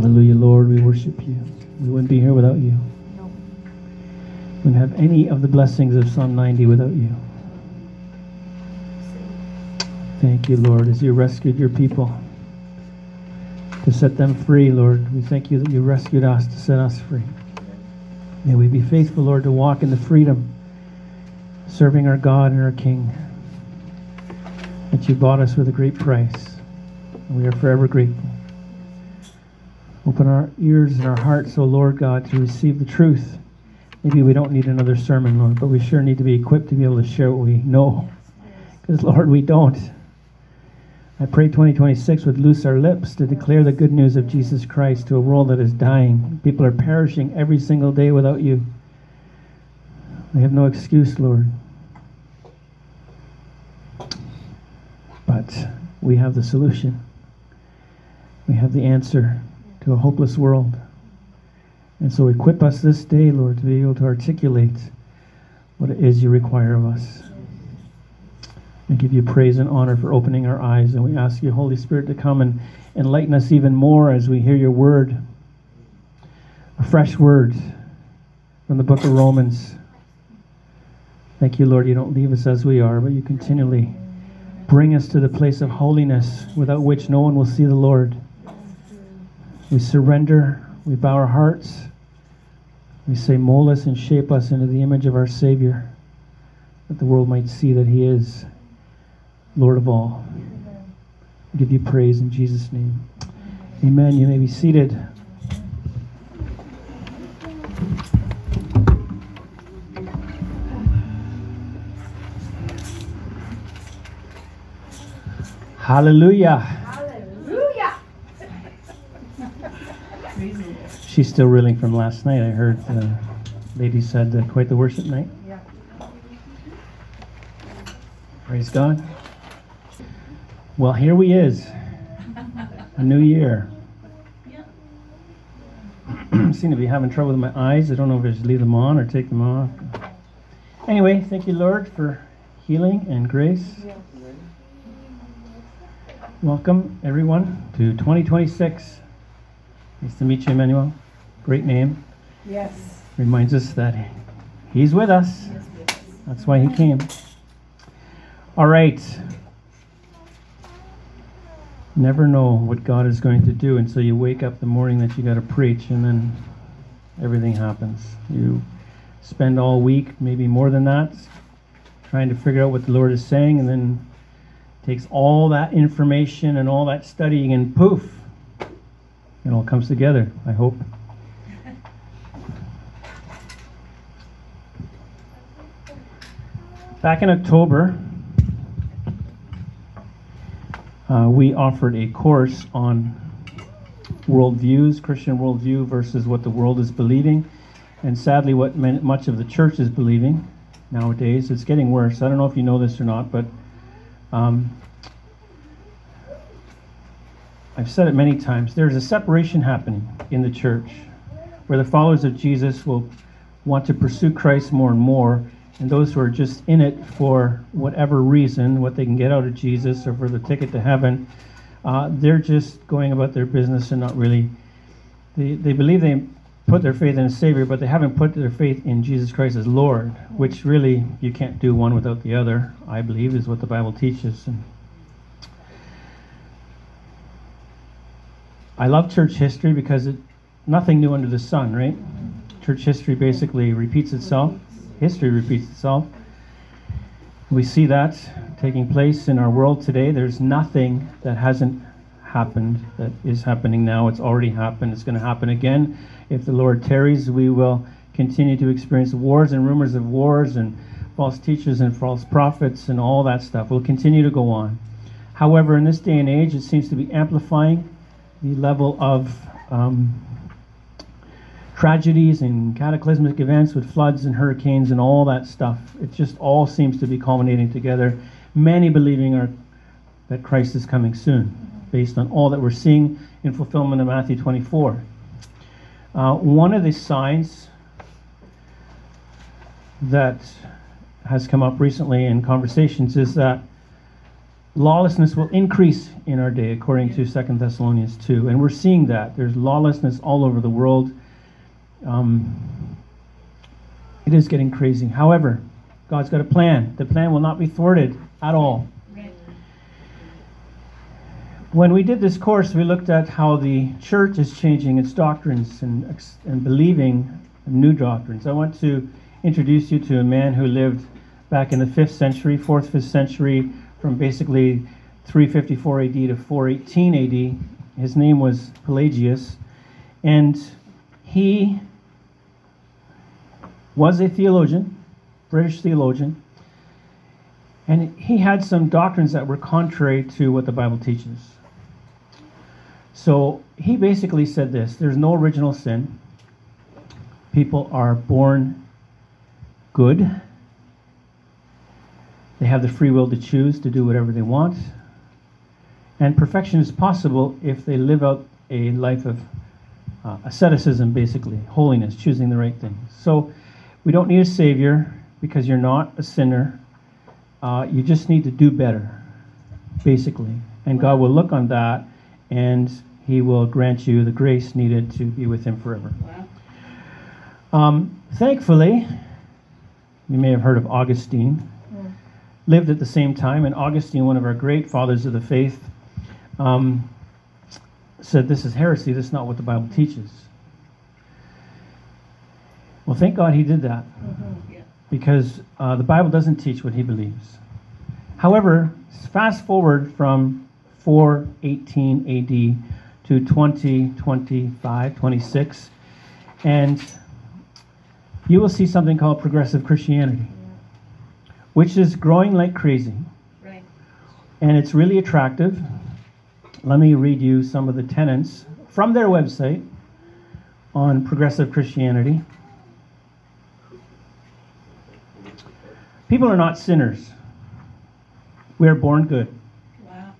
Hallelujah, Lord, we worship you. We wouldn't be here without you. No. We wouldn't have any of the blessings of Psalm 90 without you. Thank you, Lord, as you rescued your people to set them free, Lord. We thank you that you rescued us to set us free. May we be faithful, Lord, to walk in the freedom, serving our God and our King, that you bought us with a great price. And we are forever grateful. Open our ears and our hearts, O Lord God, to receive the truth. Maybe we don't need another sermon, Lord, but we sure need to be equipped to be able to share what we know. Because, Lord, we don't. I pray 2026 would loose our lips to declare the good news of Jesus Christ to a world that is dying. People are perishing every single day without you. They have no excuse, Lord. But we have the solution. We have the answer to a hopeless world. And so equip us this day, Lord, to be able to articulate what it is you require of us. We give you praise and honor for opening our eyes, and we ask you, Holy Spirit, to come and enlighten us even more as we hear your word, a fresh word from the book of Romans. Thank you, Lord, you don't leave us as we are, but you continually bring us to the place of holiness without which no one will see the Lord. We surrender, we bow our hearts, we say, mold us and shape us into the image of our Savior, that the world might see that he is Lord of all. I give you praise in Jesus' name. Amen. You may be seated. Hallelujah. Hallelujah. She's still reeling from last night. I heard the lady said quite the worship night. Yeah. Praise God. Well, here we is. A new year. Seem to be having trouble with my eyes. I don't know if I should leave them on or take them off. Anyway, thank you, Lord, for healing and grace. Yeah. Welcome, everyone, to 2026. Nice to meet you, Emmanuel. Great name. Yes. Reminds us that he's with us. That's why he came. All right. Never know what God is going to do until you wake up the morning that you got to preach, and then everything happens. You spend all week, maybe more than that, trying to figure out what the Lord is saying, and then takes all that information and all that studying, and poof, it all comes together, I hope. Back in October, we offered a course on worldviews, Christian worldview versus what the world is believing, and sadly what much of the church is believing nowadays. It's getting worse. I don't know if you know this or not, but I've said it many times. There's a separation happening in the church where the followers of Jesus will want to pursue Christ more and more, and those who are just in it for whatever reason, what they can get out of Jesus or for the ticket to heaven, they're just going about their business and not really, they believe they put their faith in a Savior, but they haven't put their faith in Jesus Christ as Lord, which really you can't do one without the other, I believe, is what the Bible teaches. And I love church history because nothing new under the sun, right? Church history basically repeats itself. History repeats itself. We see that taking place in our world today. There's nothing that hasn't happened that is happening now. It's already happened. It's going to happen again. If the Lord tarries, we will continue to experience wars and rumors of wars and false teachers and false prophets and all that stuff. Will continue to go on. However, in this day and age, it seems to be amplifying the level of tragedies and cataclysmic events with floods and hurricanes and all that stuff. It just all seems to be culminating together. Many believing that Christ is coming soon, based on all that we're seeing in fulfillment of Matthew 24. One of the signs that has come up recently in conversations is that lawlessness will increase in our day, according to 2 Thessalonians 2. And we're seeing that. There's lawlessness all over the world. It is getting crazy. However, God's got a plan. The plan will not be thwarted at all. When we did this course, we looked at how the church is changing its doctrines and believing new doctrines. I want to introduce you to a man who lived back in the 5th century, 4th, 5th century, from basically 354 AD to 418 AD. His name was Pelagius, and he was a theologian, British theologian, and he had some doctrines that were contrary to what the Bible teaches. So he basically said this: there's no original sin. People are born good. They have the free will to choose to do whatever they want. And perfection is possible if they live out a life of asceticism, basically, holiness, choosing the right things. So we don't need a savior because you're not a sinner. You just need to do better, basically. And God will look on that, and he will grant you the grace needed to be with him forever. Thankfully, you may have heard of Augustine. Lived at the same time, and Augustine, one of our great fathers of the faith, said this is heresy, this is not what the Bible teaches. Well, thank God he did that, because the Bible doesn't teach what he believes. However, fast forward from 418 AD to 2025, 26, and you will see something called progressive Christianity, which is growing like crazy. Right. And it's really attractive. Let me read you some of the tenets from their website on progressive Christianity. People are not sinners. We are born good. Wow.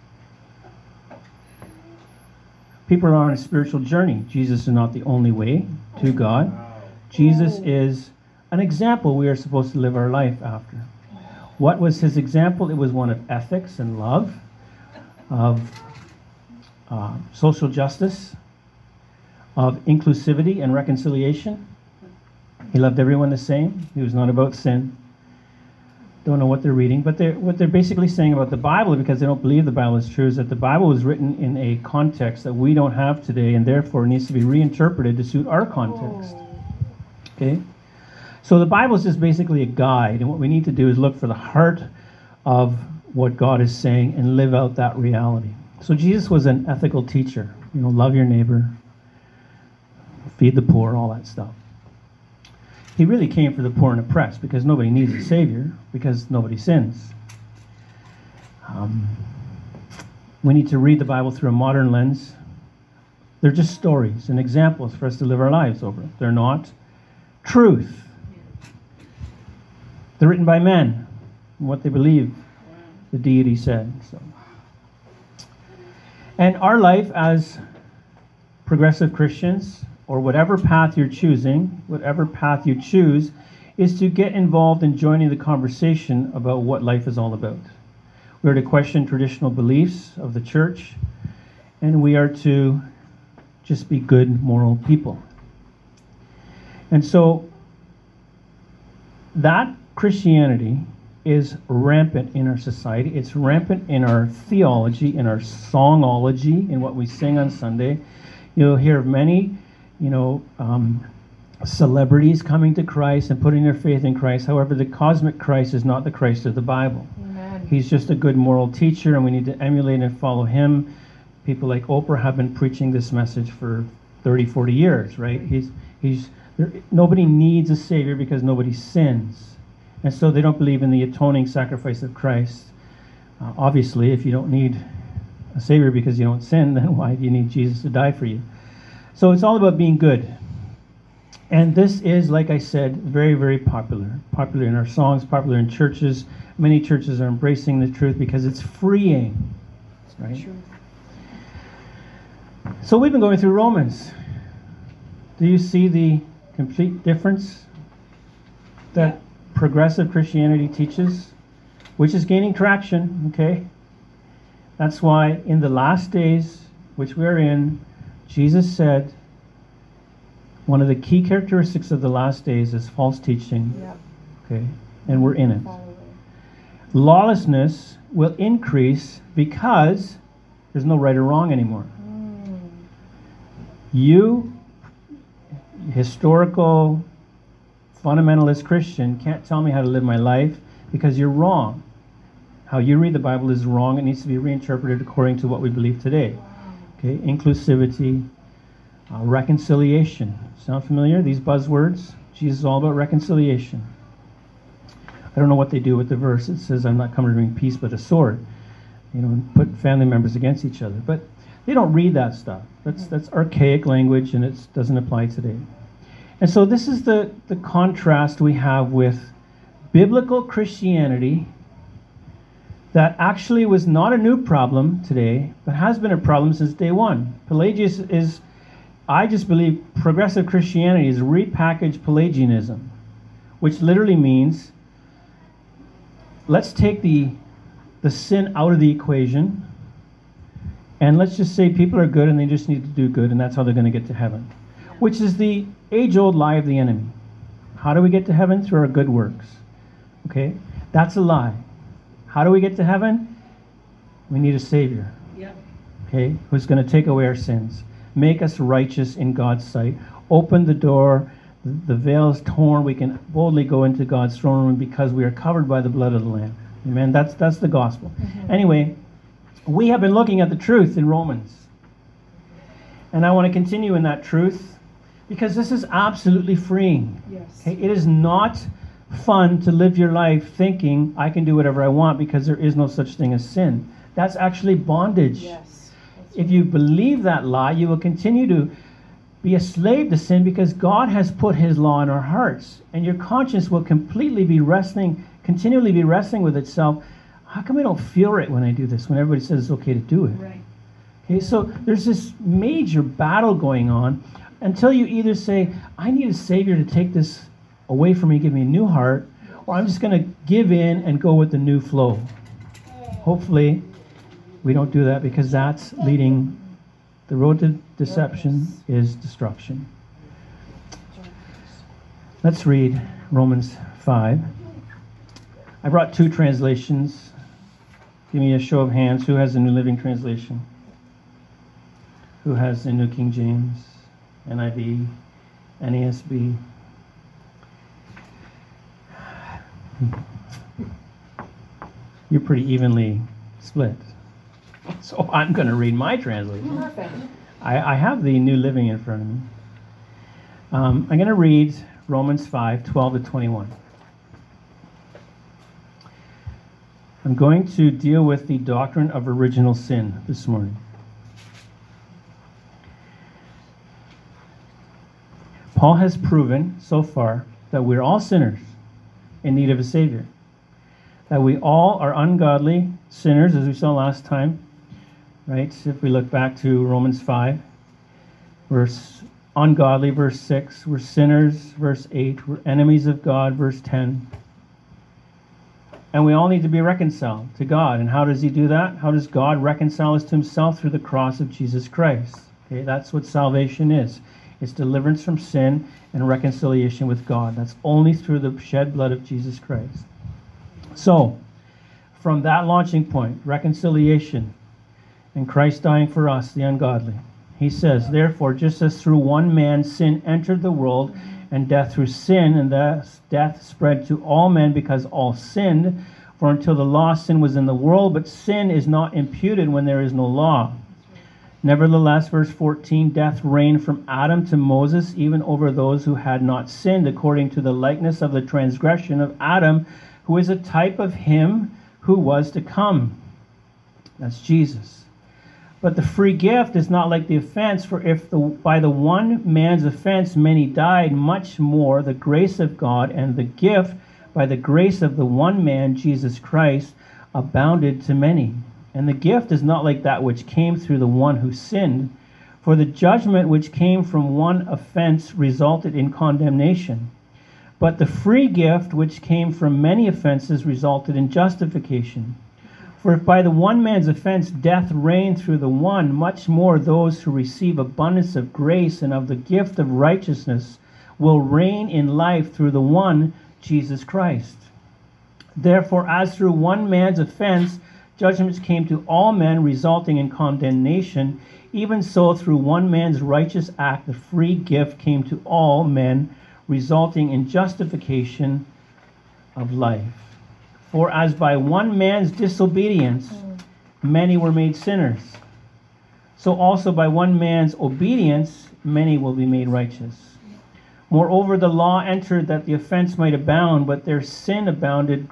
People are on a spiritual journey. Jesus is not the only way to God. Jesus is an example we are supposed to live our life after. What was his example? It was one of ethics and love, of social justice, of inclusivity and reconciliation. He loved everyone the same. He was not about sin. Don't know what they're reading, but what they're basically saying about the Bible, because they don't believe the Bible is true, is that the Bible was written in a context that we don't have today, and therefore needs to be reinterpreted to suit our context. Okay? So the Bible is just basically a guide, and what we need to do is look for the heart of what God is saying and live out that reality. So Jesus was an ethical teacher. Love your neighbor, feed the poor, all that stuff. He really came for the poor and oppressed, because nobody needs a savior, because nobody sins. We need to read the Bible through a modern lens. They're just stories and examples for us to live our lives over. They're not truth. They're written by men, and what they believe the deity said. So. And our life as progressive Christians, or whatever path you're choosing, whatever path you choose, is to get involved in joining the conversation about what life is all about. We are to question traditional beliefs of the church, and we are to just be good, moral people. And so that Christianity is rampant in our society. It's rampant in our theology, in our songology, in what we sing on Sunday. You'll hear of many, celebrities coming to Christ and putting their faith in Christ. However, the cosmic Christ is not the Christ of the Bible. Amen. He's just a good moral teacher, and we need to emulate and follow him. People like Oprah have been preaching this message for 30, 40 years, right? Nobody needs a savior because nobody sins. And so they don't believe in the atoning sacrifice of Christ. Obviously, if you don't need a savior because you don't sin, then why do you need Jesus to die for you? So it's all about being good. And this is, like I said, very, very popular. Popular in our songs, popular in churches. Many churches are embracing the truth because it's freeing. Right? So we've been going through Romans. Do you see the complete difference that progressive Christianity teaches? Which is gaining traction, okay? That's why in the last days, which we are in, Jesus said one of the key characteristics of the last days is false teaching. Yep. Okay, and we're in it. Follow Lawlessness will increase because there's no right or wrong anymore. You, historical, fundamentalist Christian, can't tell me how to live my life because you're wrong. How you read the Bible is wrong. It needs to be reinterpreted according to what we believe today. Okay, inclusivity, reconciliation. Sound familiar? These buzzwords? Jesus is all about reconciliation. I don't know what they do with the verse. It says, I'm not coming to bring peace but a sword. You know, and put family members against each other. But they don't read that stuff. That's archaic language, and it doesn't apply today. And so this is the contrast we have with biblical Christianity that actually was not a new problem today, but has been a problem since day one. Pelagius is, I just believe, progressive Christianity is repackaged Pelagianism, which literally means let's take the sin out of the equation, and let's just say people are good and they just need to do good, and that's how they're going to get to heaven, which is the age-old lie of the enemy. How do we get to heaven? Through our good works. Okay? That's a lie. How do we get to heaven? We need a Savior. Yep. Okay? Who's going to take away our sins, make us righteous in God's sight, open the door, the veil is torn, we can boldly go into God's throne room because we are covered by the blood of the Lamb. Amen? That's the gospel. Mm-hmm. Anyway, we have been looking at the truth in Romans. And I want to continue in that truth because this is absolutely freeing. Yes. Okay? It is not fun to live your life thinking I can do whatever I want because there is no such thing as sin. That's actually bondage. Yes. If you believe that lie, you will continue to be a slave to sin because God has put His law in our hearts. And your conscience will continually be wrestling with itself. How come I don't feel right when I do this, when everybody says it's okay to do it? Right. Okay, so there's this major battle going on until you either say, I need a Savior to take this away from me, give me a new heart, or I'm just going to give in and go with the new flow. Hopefully, we don't do that because that's leading. The road to deception is destruction. Let's read Romans 5. I brought two translations. Give me a show of hands. Who has the New Living Translation? Who has the New King James, NIV, NASB? You're pretty evenly split. So I'm going to read my translation. Perfect. I have the New Living in front of me. I'm going to read Romans 5, 12 to 21. I'm going to deal with the doctrine of original sin this morning. Paul has proven so far that we're all sinners in need of a Savior. That we all are ungodly sinners, as we saw last time. Right? If we look back to Romans 5, we're ungodly, verse 6. We're sinners, verse 8. We're enemies of God, verse 10. And we all need to be reconciled to God. And how does He do that? How does God reconcile us to Himself? Through the cross of Jesus Christ. Okay, that's what salvation is. It's deliverance from sin and reconciliation with God. That's only through the shed blood of Jesus Christ. So, from that launching point, reconciliation, and Christ dying for us, the ungodly, He says, therefore, just as through one man sin entered the world, and death through sin, and thus death spread to all men because all sinned. For until the law, sin was in the world, but sin is not imputed when there is no law. Nevertheless, verse 14, death reigned from Adam to Moses, even over those who had not sinned, according to the likeness of the transgression of Adam, who is a type of Him who was to come. That's Jesus. But the free gift is not like the offense, for if by the one man's offense many died, much more the grace of God and the gift by the grace of the one man, Jesus Christ, abounded to many. And the gift is not like that which came through the one who sinned, for the judgment which came from one offense resulted in condemnation. But the free gift which came from many offenses resulted in justification. For if by the one man's offense death reigned through the one, much more those who receive abundance of grace and of the gift of righteousness will reign in life through the one, Jesus Christ. Therefore, as through one man's offense judgments came to all men, resulting in condemnation, even so through one man's righteous act the free gift came to all men, resulting in justification of life. For as by one man's disobedience many were made sinners, so also by one man's obedience many will be made righteous. Moreover, the law entered that the offense might abound, but where sin abounded,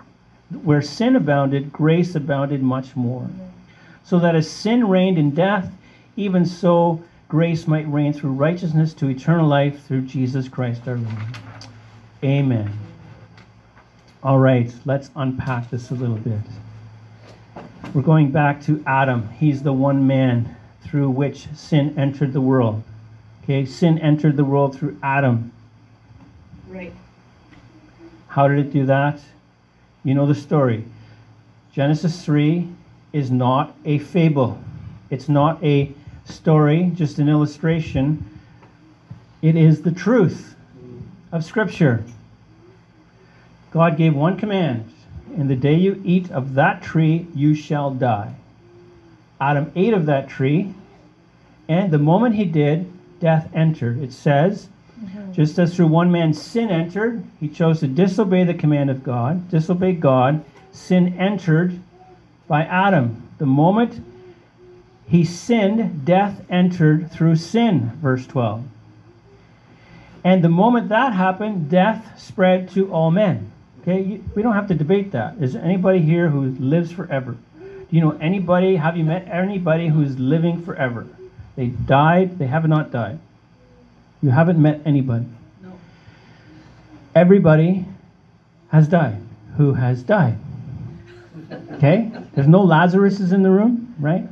grace abounded much more. So that as sin reigned in death, even so grace might reign through righteousness to eternal life through Jesus Christ our Lord. Amen. All right, let's unpack this a little bit. We're going back to Adam. He's the one man through which sin entered the world. Okay, sin entered the world through Adam. Right. How did it do that? You know the story. Genesis 3 is not a fable. It's not a story, just an illustration. It is the truth of Scripture. God gave one command, "In the day you eat of that tree, you shall die." Adam ate of that tree, and the moment he did, death entered. It says, just as through one man sin entered, he chose to disobey the command of God, disobey God, sin entered by Adam. The moment he sinned, death entered through sin, verse 12. And the moment that happened, death spread to all men. Okay, we don't have to debate that. Is there anybody here who lives forever? Do you know anybody, have you met anybody who's living forever? They died, they have not died. You haven't met anybody. No. Everybody has died. Who has died? Okay? There's no Lazaruses in the room, right?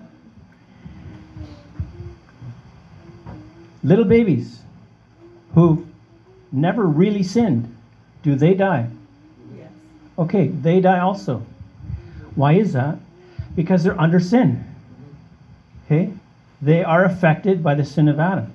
Little babies who never really sinned, do they die? Yes. Okay, they die also. Why is that? Because they're under sin. Okay? They are affected by the sin of Adam.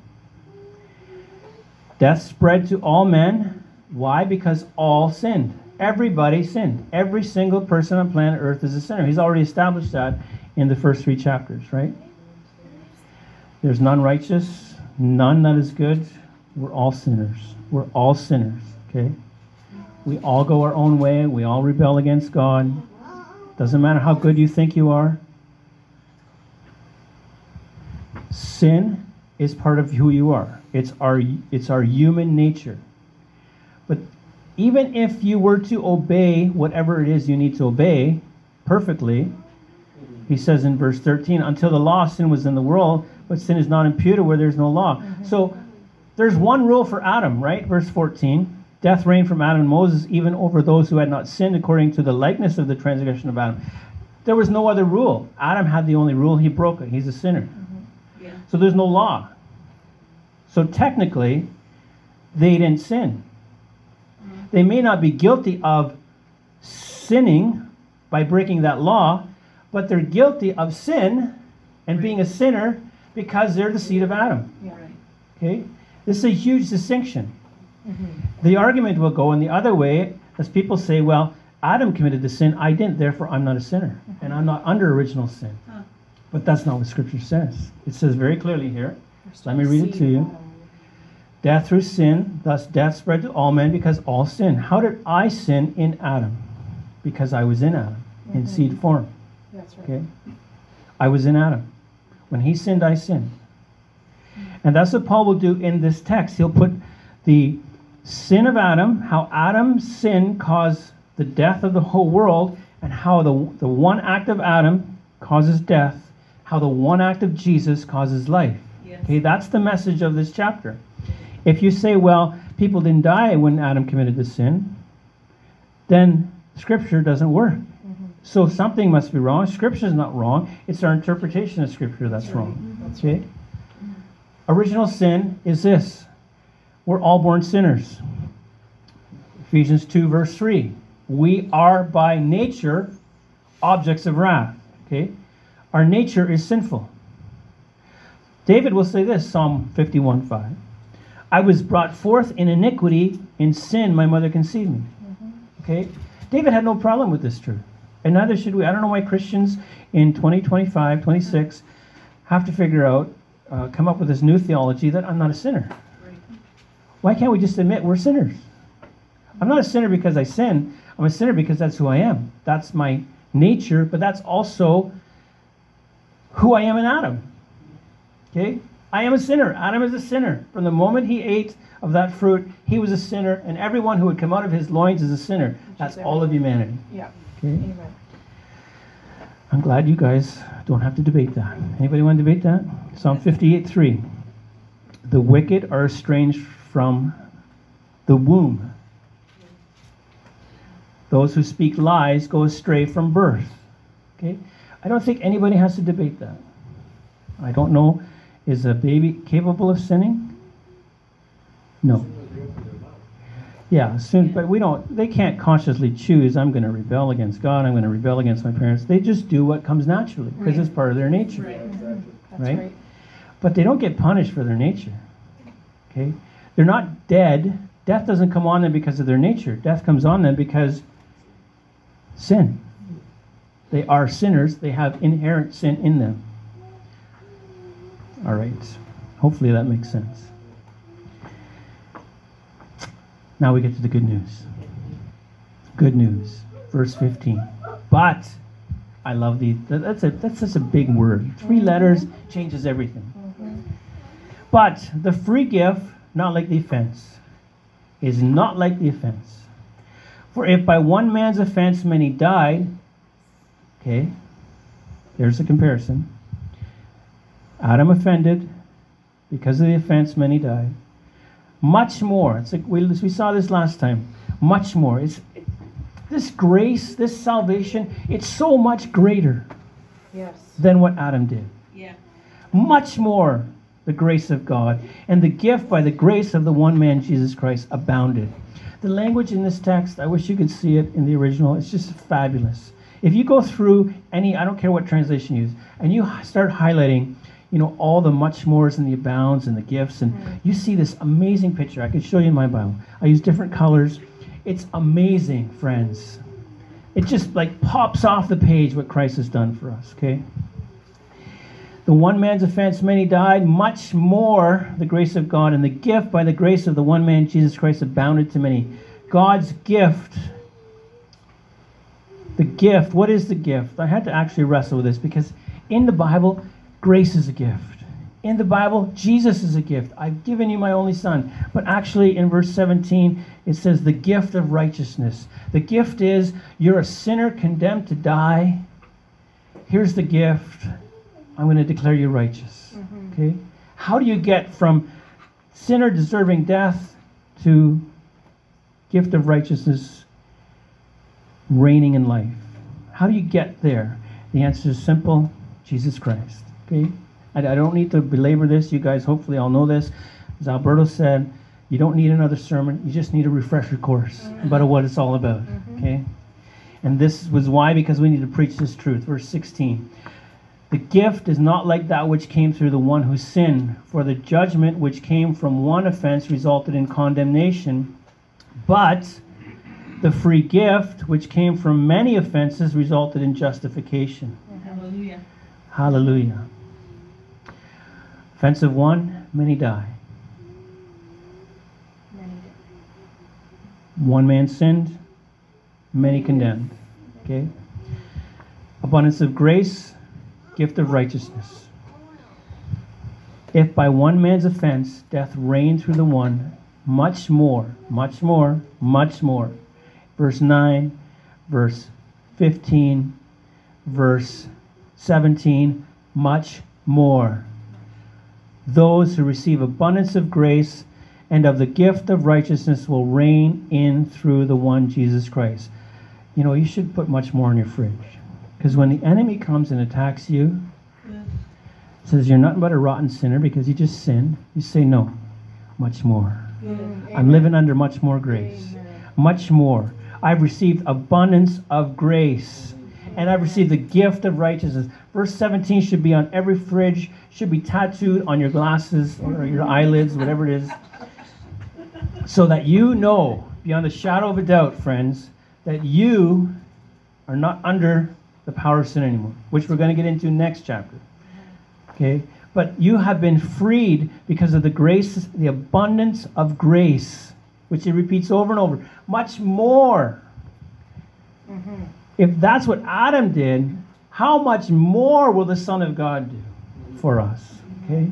Death spread to all men. Why? Because all sinned. Everybody sinned. Every single person on planet Earth is a sinner. He's already established that in the first 3 chapters, right? There's none righteous, none that is good. We're all sinners. We're all sinners, okay? We all go our own way. We all rebel against God. Doesn't matter how good you think you are. Sin is part of who you are. It's our human nature. But even if you were to obey whatever it is you need to obey perfectly, he says in verse 13, until the law, sin was in the world, but sin is not imputed where there's no law. So there's one rule for Adam, right? Verse 14, death reigned from Adam and Moses, even over those who had not sinned according to the likeness of the transgression of Adam. There was no other rule. Adam had the only rule. He broke it. He's a sinner. Yeah. So there's no law. So technically, they didn't sin. They may not be guilty of sinning by breaking that law, but they're guilty of sin and being a sinner because they're the seed of Adam. Yeah. Right. Okay? This is a huge distinction. The argument will go in the other way as people say, well, Adam committed the sin, I didn't, therefore I'm not a sinner. And I'm not under original sin. But that's not what Scripture says. It says very clearly here. Let me read it to you. Death through sin, thus death spread to all men because all sin. How did I sin in Adam? Because I was in Adam, in seed form. That's right. Okay? I was in Adam. When he sinned, I sinned. And that's what Paul will do in this text. He'll put the sin of Adam, how Adam's sin caused the death of the whole world, and how the one act of Adam causes death, how the one act of Jesus causes life. Yes. Okay, that's the message of this chapter. If you say, well, people didn't die when Adam committed the sin, then Scripture doesn't work. So something must be wrong. Scripture is not wrong. It's our interpretation of Scripture that's wrong. Okay? Original sin is this. We're all born sinners. Ephesians 2 verse 3. We are by nature objects of wrath. Okay? Our nature is sinful. David will say this, Psalm 51:5. I was brought forth in iniquity, in sin my mother conceived me. Okay? David had no problem with this truth. And neither should we. I don't know why Christians in 2025, 26 have to figure out, come up with this new theology that I'm not a sinner. Why can't we just admit we're sinners? I'm not a sinner because I sin. I'm a sinner because that's who I am. That's my nature, but that's also who I am in Adam. Okay? I am a sinner. Adam is a sinner. From the moment he ate of that fruit, he was a sinner, and everyone who would come out of his loins is a sinner. That's all of humanity. Yeah. Okay? Amen. I'm glad you guys don't have to debate that. Anybody want to debate that? Psalm 58:3. The wicked are estranged from the womb. Those who speak lies go astray from birth. Okay? I don't think anybody has to debate that. I don't know, is a baby capable of sinning? No. Yeah, soon, but they can't consciously choose, I'm going to rebel against God, I'm going to rebel against my parents. They just do what comes naturally because it's part of their nature. That's Right? right. But they don't get punished for their nature. Okay? They're not dead. Death doesn't come on them because of their nature. Death comes on them because sin. They are sinners. They have inherent sin in them. All right. Hopefully that makes sense. Now we get to the good news. Good news. Verse 15. But, I love that's such a big word. 3 letters changes everything. But the free gift, not like the offense, is not like the offense. For if by one man's offense many died, okay, there's a comparison. Adam offended, because of the offense many died. Much more, it's like we saw this last time, much more. This grace, this salvation, it's so much greater than what Adam did. Yeah. Much more the grace of God, and the gift by the grace of the one man, Jesus Christ, abounded. The language in this text, I wish you could see it in the original, it's just fabulous. If you go through any, I don't care what translation you use, and you start highlighting, all the much mores and the abounds and the gifts, and you see this amazing picture. I could show you in my Bible. I use different colors. It's amazing, friends. It just like pops off the page what Christ has done for us, okay? The one man's offense, many died. Much more the grace of God and the gift by the grace of the one man, Jesus Christ, abounded to many. God's gift. The gift. What is the gift? I had to actually wrestle with this because in the Bible, grace is a gift. In the Bible, Jesus is a gift. I've given you my only son. But actually in verse 17, it says the gift of righteousness. The gift is you're a sinner condemned to die. Here's the gift. I'm going to declare you righteous. Okay? How do you get from sinner deserving death to gift of righteousness reigning in life? How do you get there? The answer is simple. Jesus Christ. Okay? I don't need to belabor this. You guys hopefully all know this. As Alberto said, you don't need another sermon. You just need a refresher course about what it's all about. Okay? And this was why, because we need to preach this truth. Verse 16. The gift is not like that which came through the one who sinned, for the judgment which came from one offense resulted in condemnation, but the free gift which came from many offenses resulted in justification. Hallelujah. Hallelujah. Offense of one, many die. One man sinned, many condemned. Okay? Abundance of grace, gift of righteousness. If by one man's offense death reigned through the one, much more, much more, much more. Verse 9, verse 15, verse 17, much more. Those who receive abundance of grace and of the gift of righteousness will reign in through the one Jesus Christ. You should put much more in your fridge. Because when the enemy comes and attacks you, says you're nothing but a rotten sinner because you just sinned, you say no, much more. I'm living under much more grace. Much more. I've received abundance of grace. and I've received the gift of righteousness. Verse 17 should be on every fridge, should be tattooed on your glasses or your eyelids, whatever it is, so that you know, beyond a shadow of a doubt, friends, that you are not under the power of sin anymore, which we're going to get into next chapter. Okay? But you have been freed because of the grace, the abundance of grace, which he repeats over and over. Much more. Mm-hmm. If that's what Adam did, how much more will the Son of God do for us? Okay?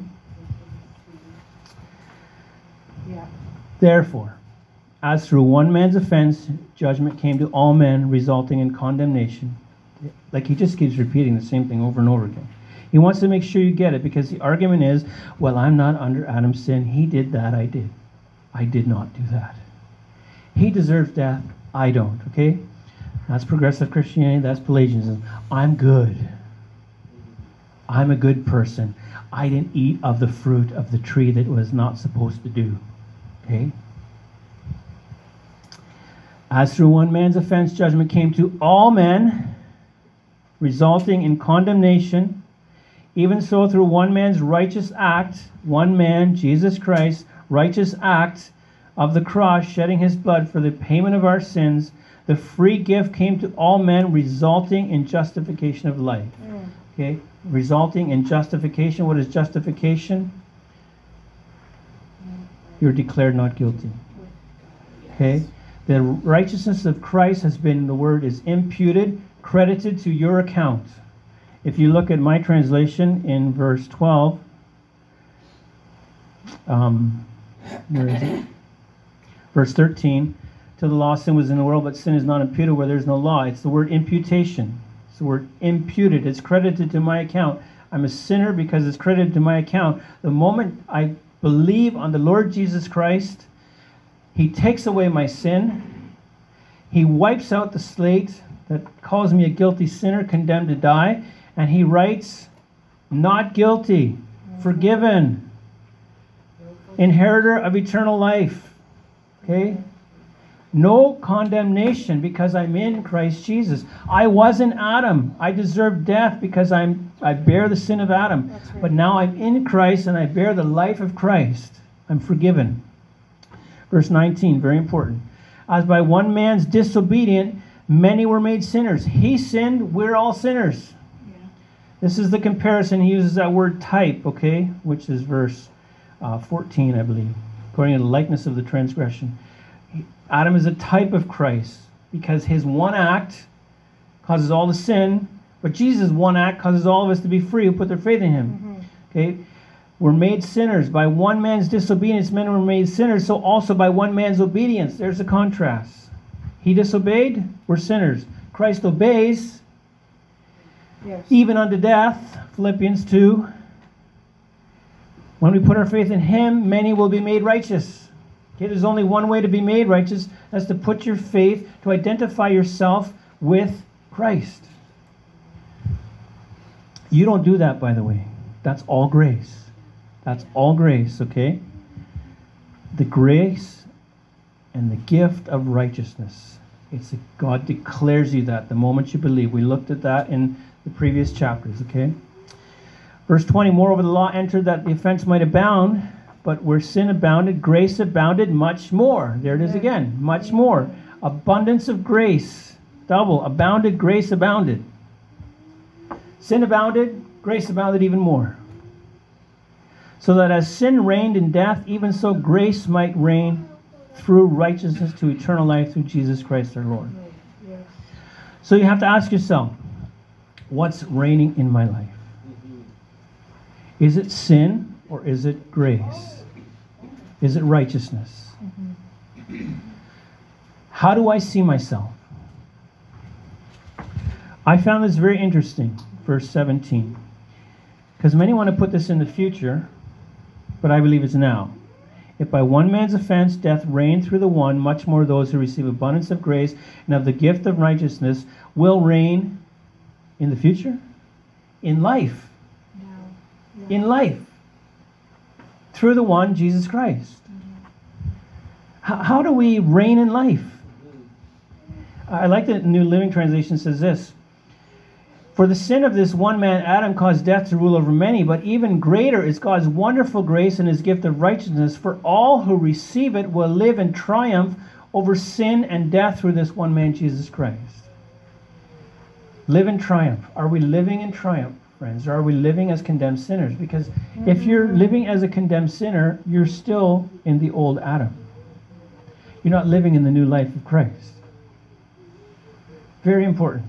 Yeah. Therefore, as through one man's offense, judgment came to all men, resulting in condemnation. Like he just keeps repeating the same thing over and over again. He wants to make sure you get it, because the argument is, well, I'm not under Adam's sin. He did that, I did. I did not do that. He deserves death, I don't, okay? That's progressive Christianity, that's Pelagianism. I'm good. I'm a good person. I didn't eat of the fruit of the tree that was not supposed to do, okay? As through one man's offense, judgment came to all men, resulting in condemnation. Even so, through one man's righteous act, one man, Jesus Christ, righteous act of the cross, shedding his blood for the payment of our sins, the free gift came to all men, resulting in justification of life. Okay? Resulting in justification. What is justification? You're declared not guilty. Okay? The righteousness of Christ has been, the word is imputed, credited to your account. If you look at my translation in verse 12, where is it? Verse 13, till the law sin was in the world, but sin is not imputed where there's no law. It's the word imputation. It's the word imputed. It's credited to my account. I'm a sinner because it's credited to my account. The moment I believe on the Lord Jesus Christ, he takes away my sin. He wipes out the slate that calls me a guilty sinner, condemned to die. And he writes, not guilty, forgiven, inheritor of eternal life. Okay? No condemnation because I'm in Christ Jesus. I was in Adam. I deserve death because I bear the sin of Adam. Right. But now I'm in Christ and I bear the life of Christ. I'm forgiven. Verse 19, very important. As by one man's disobedience, many were made sinners. He sinned, we're all sinners. This is the comparison. He uses that word type, okay, which is verse 14, I believe, according to the likeness of the transgression. Adam is a type of Christ because his one act causes all the sin, but Jesus' one act causes all of us to be free who put their faith in him. Okay, we're made sinners. By one man's disobedience, men were made sinners, so also by one man's obedience. There's the contrast. He disobeyed, we're sinners. Christ obeys, Yes. even unto death, Philippians 2. When we put our faith in him, many will be made righteous. Okay, there's only one way to be made righteous. That's to put your faith, to identify yourself with Christ. You don't do that, by the way. That's all grace. That's all grace, okay? The grace and the gift of righteousness. God declares you that the moment you believe. We looked at that in the previous chapters, okay? Verse 20, moreover, the law entered that the offense might abound, but where sin abounded, grace abounded much more. There it is again, much more. Abundance of grace, double, abounded, grace abounded. Sin abounded, grace abounded even more. So that as sin reigned in death, even so grace might reign through righteousness to eternal life through Jesus Christ our Lord. Yes. So you have to ask yourself, what's reigning in my life? Is it sin or is it grace? Is it righteousness? How do I see myself? I found this very interesting, verse 17. Because many want to put this in the future, but I believe it's now. If by one man's offense death reigned through the one, much more those who receive abundance of grace and of the gift of righteousness will reign in the future? In life. In life. Through the one, Jesus Christ. How do we reign in life? I like the New Living Translation says this. For the sin of this one man, Adam, caused death to rule over many, but even greater is God's wonderful grace and his gift of righteousness. For all who receive it will live in triumph over sin and death through this one man, Jesus Christ. Live in triumph. Are we living in triumph, friends? Or are we living as condemned sinners? Because if you're living as a condemned sinner, you're still in the old Adam. You're not living in the new life of Christ. Very important.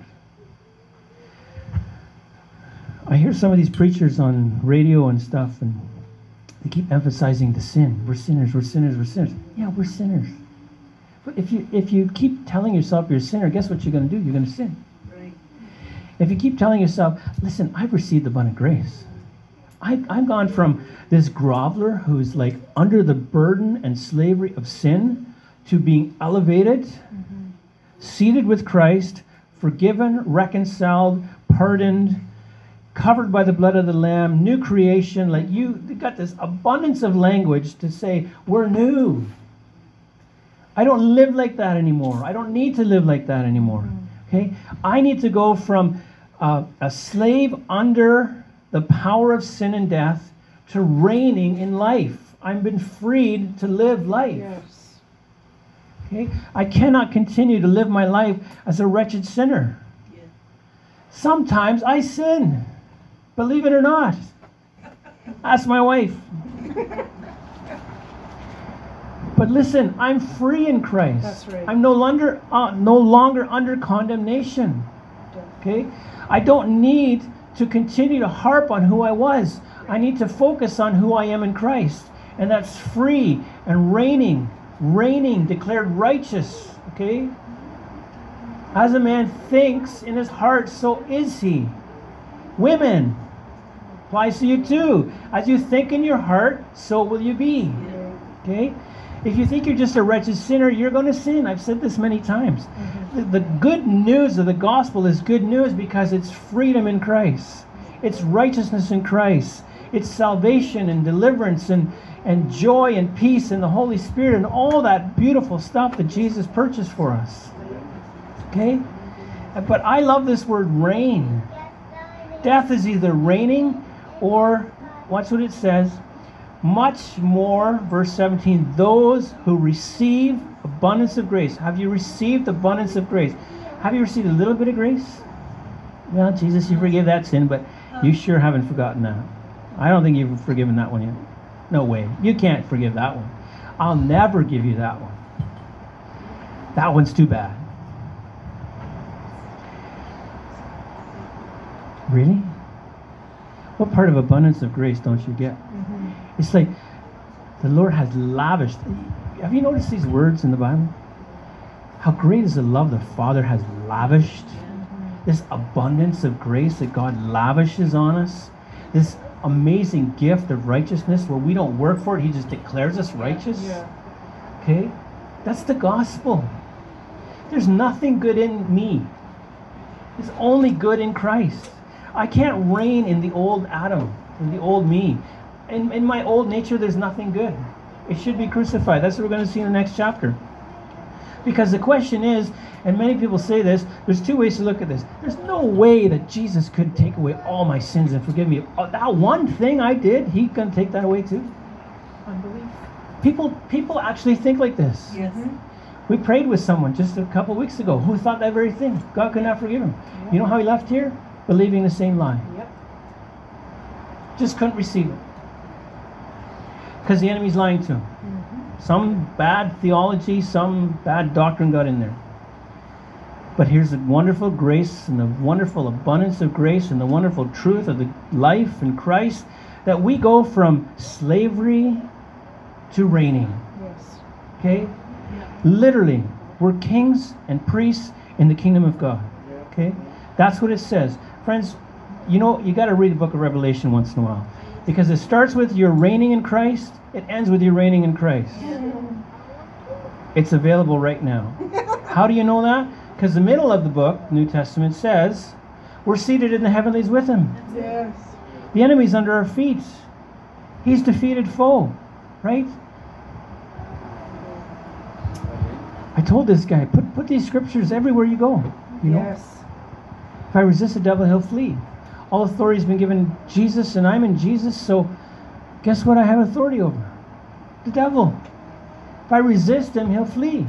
I hear some of these preachers on radio and stuff, and they keep emphasizing the sin. We're sinners, we're sinners, we're sinners. Yeah, we're sinners. But if you keep telling yourself you're a sinner, guess what you're going to do? You're going to sin. Right. If you keep telling yourself, listen, I've received abundant grace. I've gone from this groveler who's like under the burden and slavery of sin to being elevated, seated with Christ, forgiven, reconciled, pardoned, covered by the blood of the Lamb, new creation. Like you got this abundance of language to say, we're new. I don't live like that anymore. I don't need to live like that anymore. Okay? I need to go from a slave under the power of sin and death to reigning in life. I've been freed to live life. Yes. Okay? I cannot continue to live my life as a wretched sinner. Yeah. Sometimes I sin. Believe it or not. Ask my wife. But listen, I'm free in Christ. That's right. I'm no longer under condemnation. Okay? I don't need to continue to harp on who I was. I need to focus on who I am in Christ. And that's free and reigning, declared righteous. Okay? As a man thinks in his heart, so is he. Women, applies to you too. As you think in your heart, so will you be. Okay? If you think you're just a wretched sinner, you're going to sin. I've said this many times. The good news of the gospel is good news because it's freedom in Christ. It's righteousness in Christ. It's salvation and deliverance and joy and peace and the Holy Spirit and all that beautiful stuff that Jesus purchased for us. Okay? But I love this word reign. Death is either reigning or, watch what it says, much more, verse 17, those who receive abundance of grace. Have you received abundance of grace? Have you received a little bit of grace? Well, Jesus, you forgave that sin, but you sure haven't forgotten that. I don't think you've forgiven that one yet. No way. You can't forgive that one. I'll never give you that one. That one's too bad. Really? What part of abundance of grace don't you get? It's like the Lord has lavished. Have you noticed these words in the Bible? How great is the love the Father has lavished? This abundance of grace that God lavishes on us. This amazing gift of righteousness where we don't work for it. He just declares us righteous. Yeah. Okay? That's the gospel. There's nothing good in me. It's only good in Christ. I can't reign in the old Adam, in the old me. In my old nature, there's nothing good. It should be crucified. That's what we're going to see in the next chapter. Because the question is, and many people say this, there's two ways to look at this. There's no way that Jesus could take away all my sins and forgive me. That one thing I did, he can take that away too. Unbelief. People actually think like this. Yes. We prayed with someone just a couple of weeks ago who thought that very thing. God could not forgive him. Yep. You know how he left here? Believing the same lie. Yep. Just couldn't receive it. Because the enemy's lying to him. Some bad theology, some bad doctrine got in there. But here's the wonderful grace and the wonderful abundance of grace and the wonderful truth of the life in Christ that we go from slavery to reigning. Yes. Okay? Literally, we're kings and priests in the kingdom of God. Okay? That's what it says. Friends, you know, you got to read the book of Revelation once in a while. Because it starts with your reigning in Christ, it ends with your reigning in Christ. It's available right now. How do you know that? Because the middle of the book, New Testament, says, we're seated in the heavenlies with him. Yes. The enemy's under our feet. He's defeated foe. Right? I told this guy, put these scriptures everywhere you go. You know? Yes. If I resist the devil, he'll flee. All authority has been given Jesus, and I'm in Jesus, so guess what I have authority over? The devil. If I resist him, he'll flee.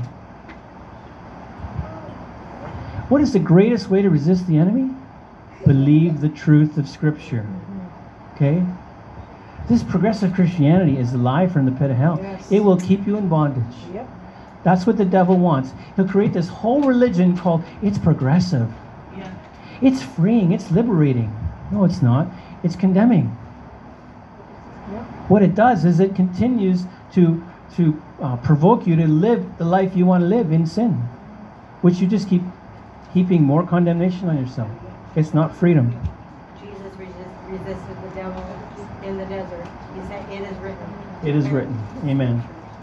What is the greatest way to resist the enemy? Believe the truth of Scripture. Okay? This progressive Christianity is a lie from the pit of hell. Yes. It will keep you in bondage. Yep. That's what the devil wants. He'll create this whole religion called it's progressive. Yeah. It's freeing. It's liberating. No, it's not. It's condemning. Yep. What it does is it continues to provoke you to live the life you want to live in sin, which you just keep heaping more condemnation on yourself. It's not freedom. Jesus resisted the devil in the desert. He said, "It is written." It is written. Amen.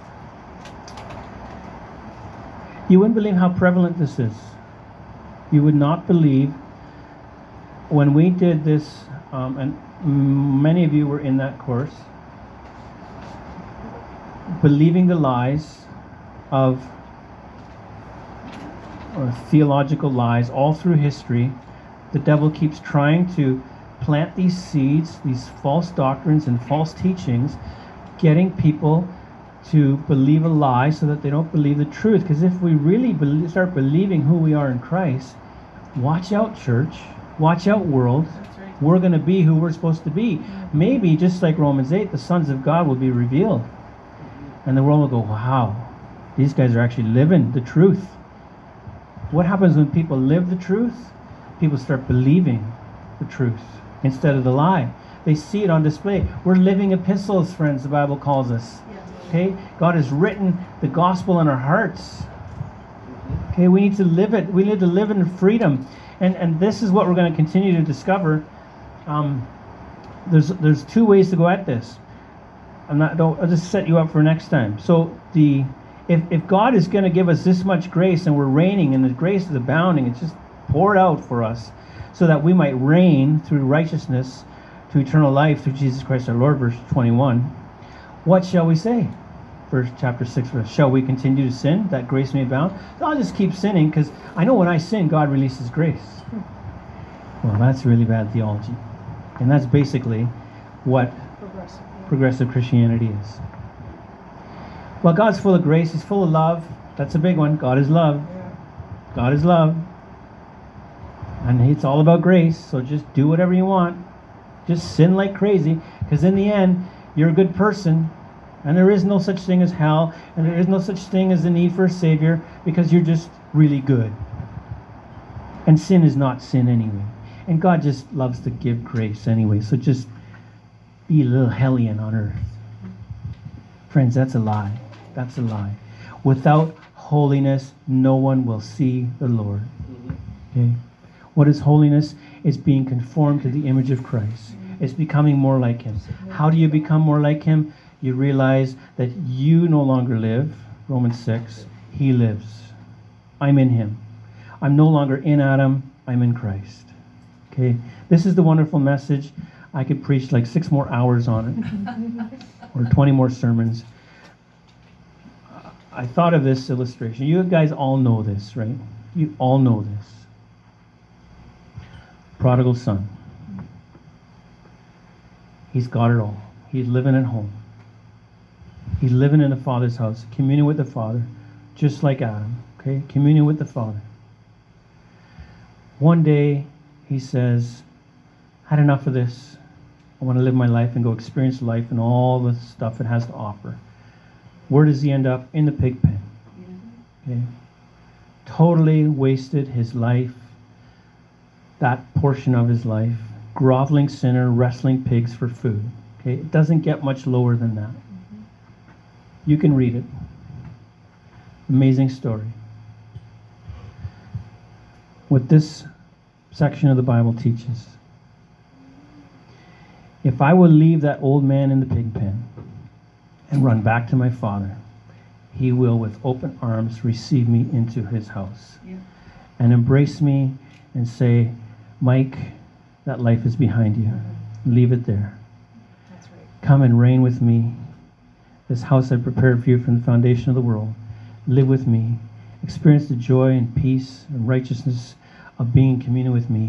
You wouldn't believe how prevalent this is. You would not believe when we did this, and many of you were in that course, believing the lies of or theological lies all through history. The devil keeps trying to plant these seeds, these false doctrines and false teachings, getting people to believe a lie so that they don't believe the truth. Because if we really start believing who we are in Christ, watch out, church. Watch out, world. That's right. We're going to be who we're supposed to be. Maybe, just like Romans 8, the sons of God will be revealed. And the world will go, wow, these guys are actually living the truth. What happens when people live the truth? People start believing the truth instead of the lie. They see it on display. We're living epistles, friends, the Bible calls us. Okay? God has written the gospel in our hearts. Okay, we need to live it. We need to live in freedom. And this is what we're going to continue to discover. There's two ways to go at this. I'll just set you up for next time. So if God is going to give us this much grace and we're reigning and the grace is abounding, it's just poured out for us so that we might reign through righteousness to eternal life through Jesus Christ our Lord, verse 21. What shall we say? Chapter 6 verse. Shall we continue to sin that grace may abound? So I'll just keep sinning because I know when I sin, God releases grace. Well, that's really bad theology. And that's basically what progressive Christianity is. Well, God's full of grace. He's full of love. That's a big one. God is love. God is love. And it's all about grace. So just do whatever you want. Just sin like crazy. Because in the end, you're a good person. And there is no such thing as hell. And there is no such thing as the need for a Savior. Because you're just really good. And sin is not sin anyway. And God just loves to give grace anyway. So just be a little hellion on earth. Friends, that's a lie. That's a lie. Without holiness, no one will see the Lord. Okay? What is holiness? It's being conformed to the image of Christ. It's becoming more like Him. How do you become more like Him? You realize that you no longer live. Romans 6. He lives. I'm in Him. I'm no longer in Adam. I'm in Christ. Okay? This is the wonderful message. I could preach like 6 more hours on it. Or 20 more sermons. I thought of this illustration. You guys all know this, right? You all know this. Prodigal son. He's got it all. He's living at home. He's living in the Father's house, communing with the Father, just like Adam. Okay? Communion with the Father. One day, he says, I had enough of this. I want to live my life and go experience life and all the stuff it has to offer. Where does he end up? In the pig pen. Okay? Totally wasted his life, that portion of his life. Groveling sinner, wrestling pigs for food. Okay? It doesn't get much lower than that. You can read it. Amazing story. What this section of the Bible teaches. If I will leave that old man in the pig pen and run back to my Father, He will with open arms receive me into His house and embrace me and say, Mike, that life is behind you. Leave it there. That's right. Come and reign with me. This house I prepared for you from the foundation of the world. Live with me. Experience the joy and peace and righteousness of being in communion with me.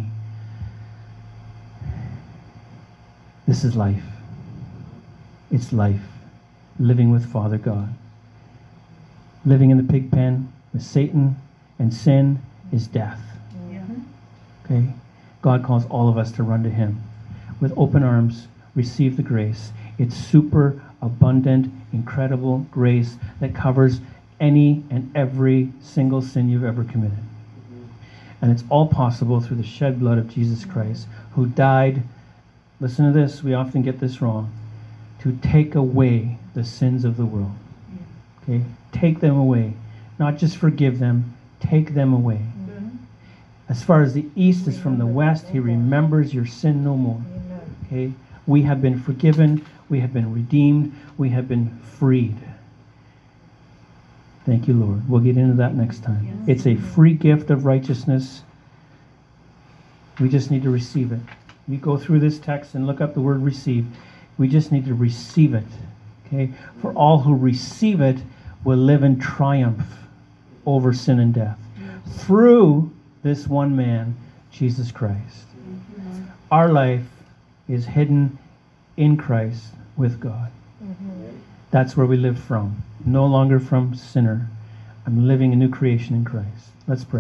This is life. It's life. Living with Father God. Living in the pig pen with Satan and sin is death. Okay? God calls all of us to run to him. With open arms, receive the grace. It's super abundant, incredible grace that covers any and every single sin you've ever committed. And it's all possible through the shed blood of Jesus Christ, who died, listen to this, we often get this wrong, to take away the sins of the world. Okay? Take them away. Not just forgive them, take them away. As far as the east is from the west, he remembers your sin no more. Okay? We have been forgiven, we have been redeemed, we have been freed. Thank you, Lord. We'll get into that next time. It's a free gift of righteousness. We just need to receive it. We go through this text and look up the word receive. We just need to receive it. Okay? For all who receive it will live in triumph over sin and death. Through this one man, Jesus Christ. Our life is hidden in Christ with God. That's where we live from. No longer from sinner. I'm living a new creation in Christ. Let's pray.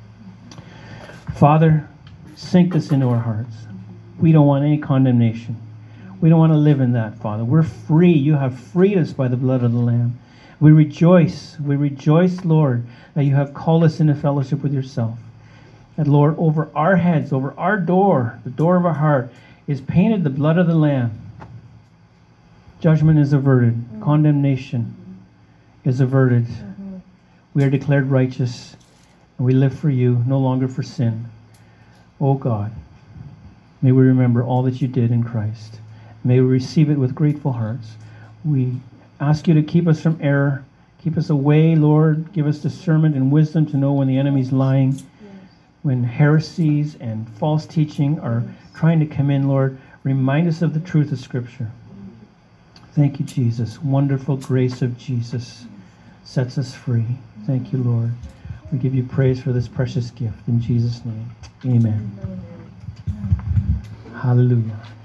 Father, sink this into our hearts. We don't want any condemnation. We don't want to live in that, Father. We're free. You have freed us by the blood of the Lamb. We rejoice, Lord, that you have called us into fellowship with yourself. That, Lord, over our heads, over our door, the door of our heart, is painted the blood of the Lamb. Judgment is averted. Condemnation is averted. We are declared righteous, and we live for you, no longer for sin. Oh God, may we remember all that you did in Christ. May we receive it with grateful hearts. We ask you to keep us from error. Keep us away, Lord. Give us discernment and wisdom to know when the enemy's lying, when heresies and false teaching are trying to come in, Lord. Remind us of the truth of Scripture. Thank you, Jesus. Wonderful grace of Jesus sets us free. Thank you, Lord. We give you praise for this precious gift. In Jesus' name, amen. Hallelujah.